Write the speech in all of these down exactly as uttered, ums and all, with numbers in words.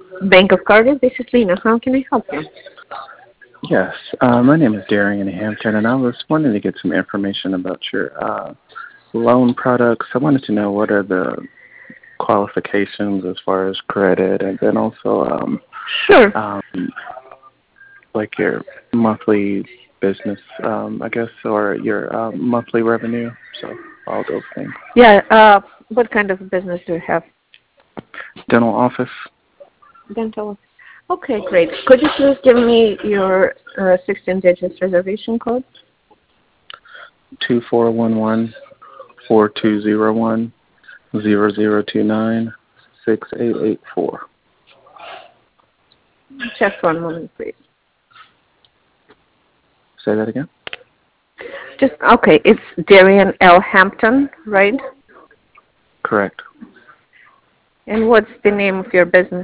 Bank of Cardiff, this is Lena. How can I help you? Yes, uh, my name is Darian Hampton, and I was wanting to get some information about your uh, loan products. I wanted to know what are the qualifications as far as credit, and then also um, Sure. um, like your monthly business, um, I guess, or your um, monthly revenue. So all those things. Yeah, uh, what kind of business do you have? Dental office. Dental. Okay, great. Could you please give me your uh, sixteen digits reservation code? Two four one one four two zero one zero zero two nine six eight eight four. Just one moment, please. Say that again. Just okay. It's Darian L. Hampton, right? Correct. And what's the name of your business?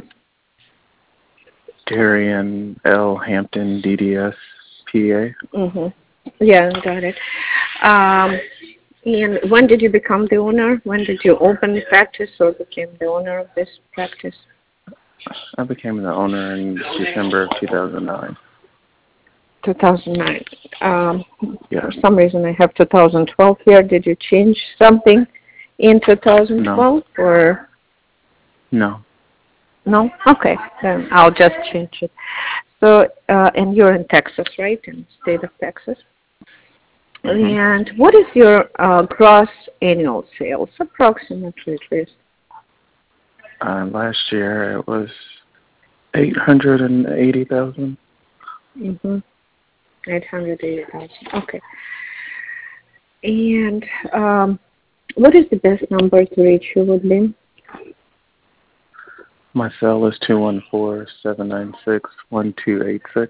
Darian L. Hampton, D D S, P A. Mm-hmm. Yeah, got it. Um, and when did you become the owner? When did you open the practice or became the owner of this practice? I became the owner in December of two thousand nine. two thousand nine. Um, Yeah. For some reason, I have two thousand twelve here. Did you change something in two thousand twelve No. or No. no? Okay, then I'll just change it. So, uh, and you're in Texas, right? In the state of Texas. Mm-hmm. And what is your uh, gross annual sales, approximately, at least? Uh, last year it was eight hundred and eighty thousand. Mm-hmm. eight hundred eighty thousand. Okay. And um, what is the best number to reach you, Woodlyn? My cell is two one four seven nine six one two eight six.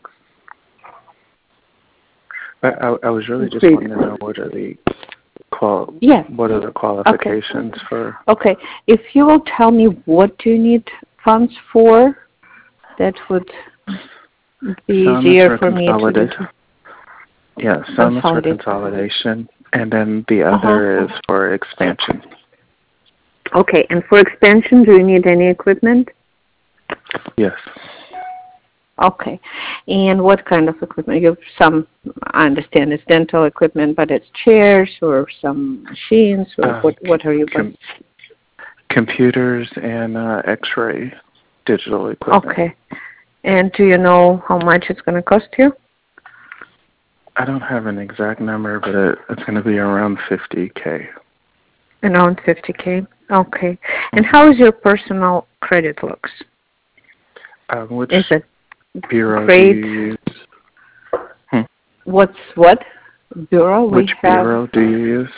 I, I, I was really just Please. wanting to know what are the qual Yeah. what are the qualifications Okay. for. Okay. If you will tell me what do you need funds for, that would be Some is easier for for me to do. consolidation. Yeah, some is for Consolidate. consolidation, and then the Uh-huh. other is for expansion. Okay. And for expansion, do you need any equipment? Yes. Okay. And what kind of equipment? You have some, I understand it's dental equipment, but it's chairs or some machines, or Uh, what, what are you com- buying? computers and uh, X-ray digital equipment. Okay. And do you know how much it's going to cost you? I don't have an exact number, but it, it's going to be around fifty K. Around fifty K. Okay. And how is your personal credit looks? Um, which Is it bureau great? do you use? Hmm. What's what? Bureau? Which We have. bureau do you use?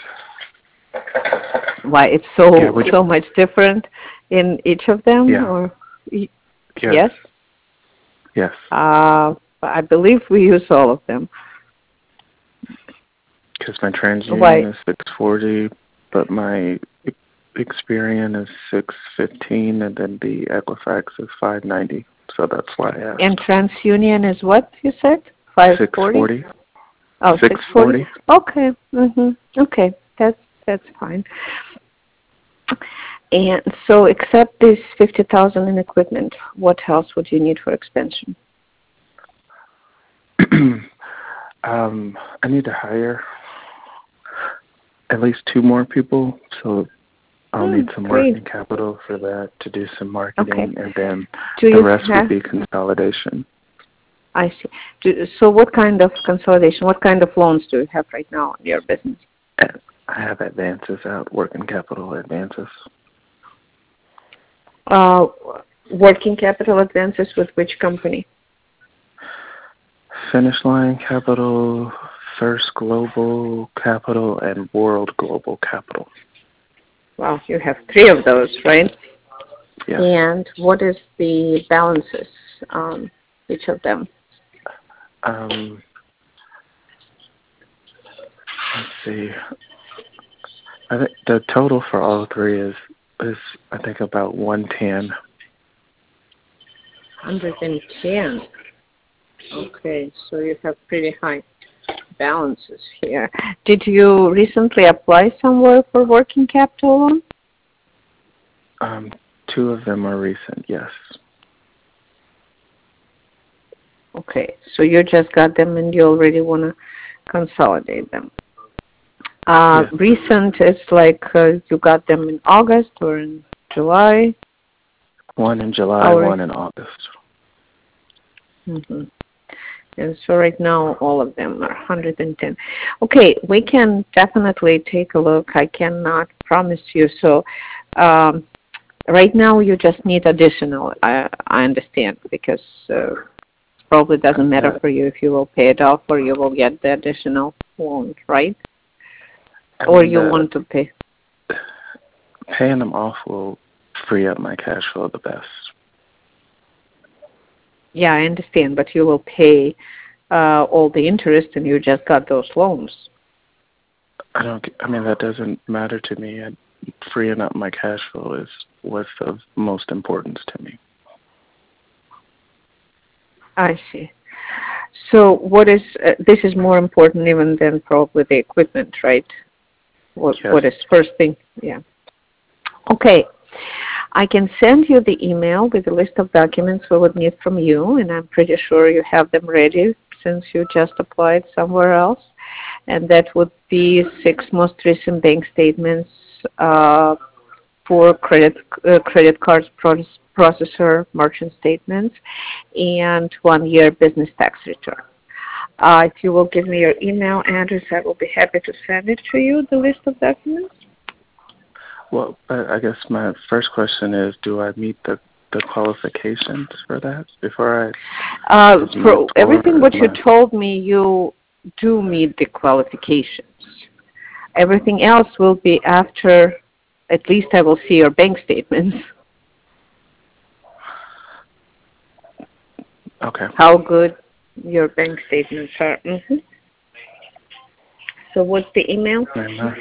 Why, it's so Yeah, which, so much different in each of them? yeah. Or Yes. yes? Yes. Uh, I believe we use all of them. Because my TransUnion Why? is six forty, but my Experian is six fifteen, and then the Equifax is five ninety. So that's why I asked. And TransUnion is what you said? five forty? six forty. Oh, six forty. Okay. Mhm. Okay. That's that's fine. And so, except this fifty thousand in equipment, what else would you need for expansion? um, I need to hire at least two more people, so I'll Hmm, need some great. working capital for that to do some marketing, Okay. and then Do the you rest have? would be consolidation. I see. Do, so, what kind of consolidation? What kind of loans do you have right now in your business? I have advances out, working capital advances. Uh, working capital advances with which company? Finish Line Capital, First Global Capital, and World Global Capital. Well, you have three of those, right? Yes. And what is the balances on each of them? Um, let's see. I think the total for all three is is I think about one ten. one hundred ten. Okay, so you have pretty high balances here. Did you recently apply somewhere for working capital loan? Um, two of them are recent. Yes. Okay, so you just got them and you already want to consolidate them. Uh, Yes. recent, it's like uh, you got them in August or in July? One in July, Or, one in August. mm-hmm. And so right now all of them are one hundred ten. Okay, we can definitely take a look. I cannot promise you. So um, right now you just need additional, I, I understand, because uh, probably doesn't matter Uh, for you if you will pay it off or you will get the additional loan, right? I Or mean, you the want to pay. paying them off will free up my cash flow the best. Yeah, I understand, but you will pay uh, all the interest and you just got those loans. I don't. I mean, that doesn't matter to me. I, freeing up my cash flow is what's of most importance to me. I see. So what is, uh, this is more important even than probably the equipment, right? What, Yes. what is first thing? Yeah. Okay. I can send you the email with a list of documents we would need from you, and I'm pretty sure you have them ready since you just applied somewhere else. And that would be six most recent bank statements uh, for credit uh, credit cards processor merchant statements and one year business tax return. Uh, if you will give me your email address, I will be happy to send it to you, the list of documents. Well, I I guess my first question is, do I meet the, the qualifications for that before I Uh, move for everything forward? what you My, told me, you do meet the qualifications. Everything else will be after, at least I will see your bank statements. okay. How good your bank statements are. Mm-hmm. So what's the email? And, uh,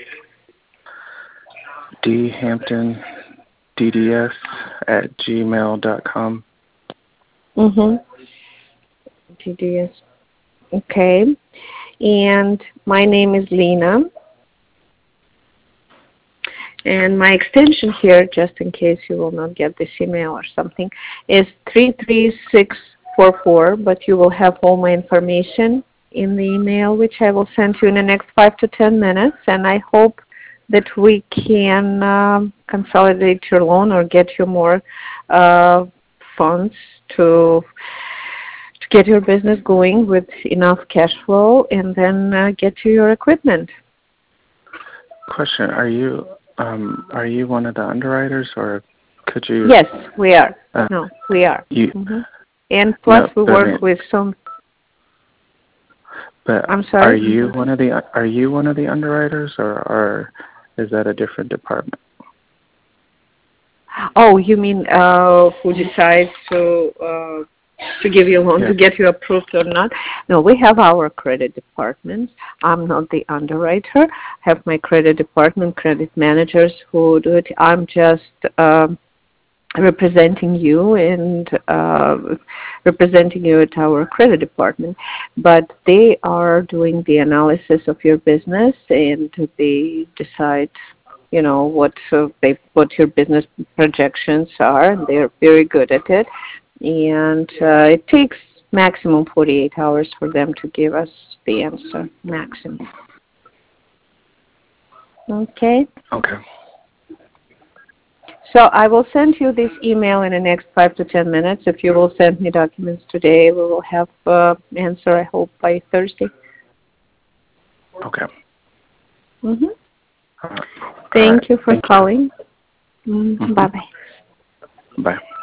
D Hampton D D S at gmail dot com. Mm-hmm. G D S. Okay. And my name is Lena. And my extension here, just in case you will not get this email or something, is three three six four four, but you will have all my information in the email, which I will send you in the next five to ten minutes. And I hope that we can um, consolidate your loan or get you more uh, funds to to get your business going with enough cash flow and then uh, get you your equipment. Question: Are you um are you one of the underwriters, or could you? Yes, we are. Uh, No, we are. you hmm And plus, no, we but I work mean, with some. but I'm are sorry. you one of the are you one of the underwriters, or or is that a different department? Oh, you mean uh, who decides to uh, to give you a loan, to Yes. get you approved or not? No, we have our credit department. I'm not the underwriter. I have my credit department, credit managers who do it. I'm just um, representing you and uh, representing you at our credit department. But they are doing the analysis of your business and they decide, you know, what uh, they what your business projections are, and they're very good at it. And uh, it takes maximum forty-eight hours for them to give us the answer, maximum. Okay. Okay. So I will send you this email in the next five to ten minutes. If you will send me documents today, we will have uh, answer, I hope, by Thursday. Okay. Mm-hmm. Uh, all Thank right. you for Thank calling. Mm, you. bye-bye. Mm-hmm. Bye.